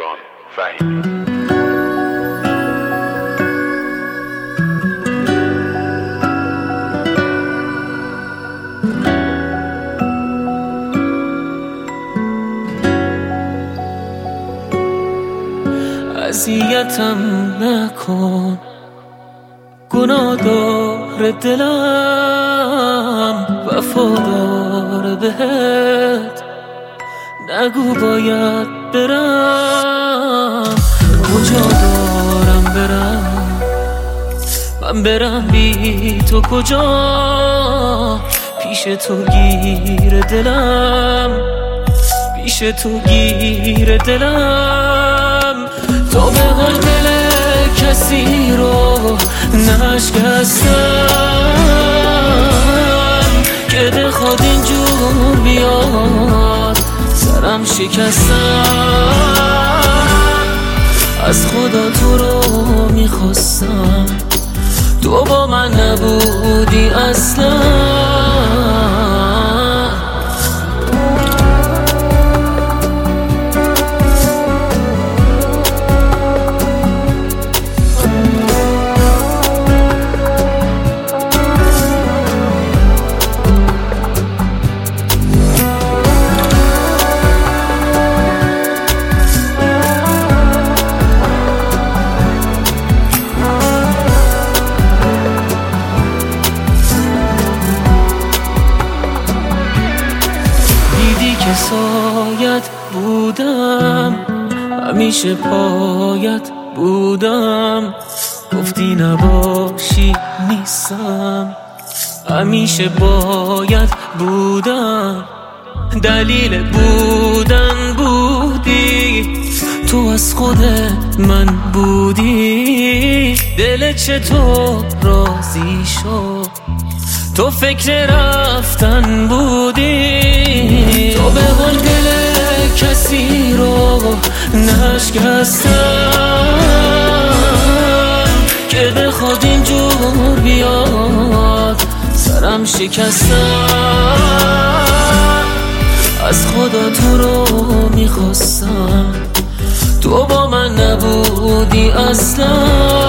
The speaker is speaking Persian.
تهران وحید. اذیتم نکن، گناه داره دلم، وفادار بهت، نگو باید برم. کجا دارم برم؟ من برم بی تو کجا؟ پیش تو گیر دلم، پیش تو گیر دلم. تو به حال دل کسی رو نشکستم که بخواد اینجور بیاد سرم شکستم. از خدا تو رو میخواستم، تو با من نبودی اصلا. که سایت بودم، همیشه پایت بودم، گفتی نباشی نیستم، همیشه باید بودم. دلیل بودن بودی، تو از خود من بودی. دل چطور راضی شد، تو فکر رفتن بودی. تو به حال دل کسی رو نشکستم که بخواد اینجور بیاد سرم شکستم. از خدا تو رو میخواستم، تو با من نبودی اصلا.